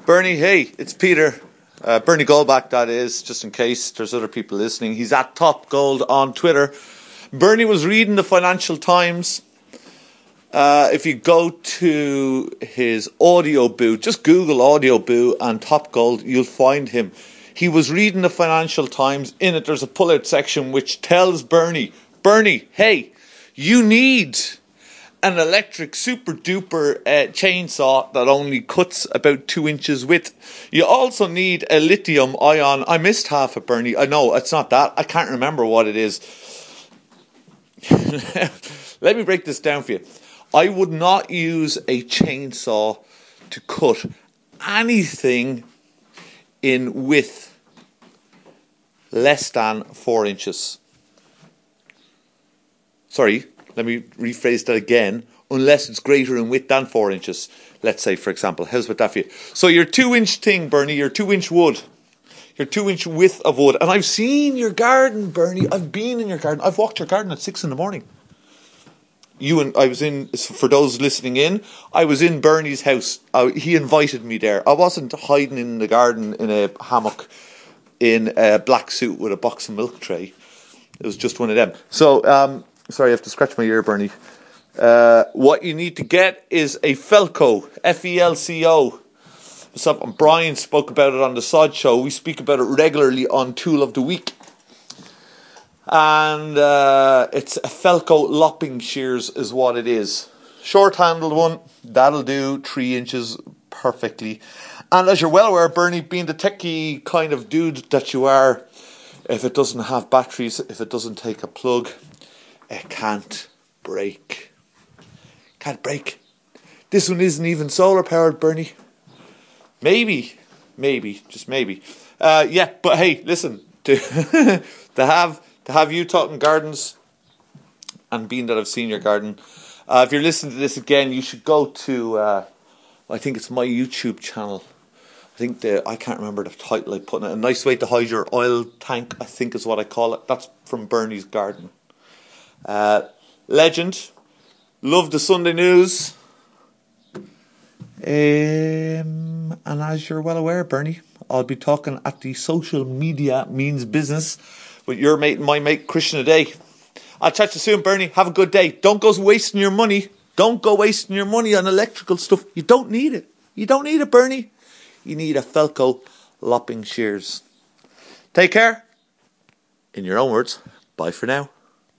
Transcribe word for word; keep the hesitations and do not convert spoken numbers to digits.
Bernie, hey, it's Peter. Uh, Bernie Goldbach, that is, just in case there's other people listening. He's at Top Gold on Twitter. Bernie was reading the Financial Times. Uh, if you go to his audio boo, just Google audio boo and Top Gold, you'll find him. He was reading the Financial Times. In it, there's a pull-out section which tells Bernie, Bernie, hey, you need an electric super duper uh, chainsaw that only cuts about two inches width. You also need a lithium ion. I missed half of Bernie. I know it's not that. I can't remember what it is. Let me break this down for you. I would not use a chainsaw to cut anything in width less than four inches. Sorry, let me rephrase that again. Unless it's greater in width than four inches. Let's say, for example. How's about that for you? So your two-inch thing, Bernie, your two-inch wood. Your two-inch width of wood. And I've seen your garden, Bernie. I've been in your garden. I've walked your garden at six in the morning. You and I was in, for those listening in, I was in Bernie's house. Uh, he invited me there. I wasn't hiding in the garden in a hammock in a black suit with a box of milk tray. It was just one of them. So, um, sorry, I have to scratch my ear, Bernie. Uh, what you need to get is a Felco, F E L C O. Myself and Brian spoke about it on the Sod Show. We speak about it regularly on Tool of the Week. And uh, it's a Felco lopping shears is what it is. Short-handled one, that'll do, three inches perfectly. And as you're well aware, Bernie, being the techie kind of dude that you are, if it doesn't have batteries, if it doesn't take a plug, it can't break. Can't break. This one isn't even solar-powered, Bernie. Maybe, maybe, just maybe. Uh, yeah, but hey, listen, to, to have... To have you talking gardens, and being that I've seen your garden, uh, if you're listening to this again, you should go to, uh, I think it's my YouTube channel. I think the, I can't remember the title I put in it. A nice way to hide your oil tank, I think is what I call it. That's from Bernie's garden. Uh, legend. Love the Sunday news. Um, and as you're well aware, Bernie, I'll be talking at the Social Media Means Business with your mate and my mate, Christian O'Day. I'll chat to you soon, Bernie. Have a good day. Don't go wasting your money. Don't go wasting your money on electrical stuff. You don't need it. You don't need it, Bernie. You need a Felco lopping shears. Take care. In your own words, bye for now.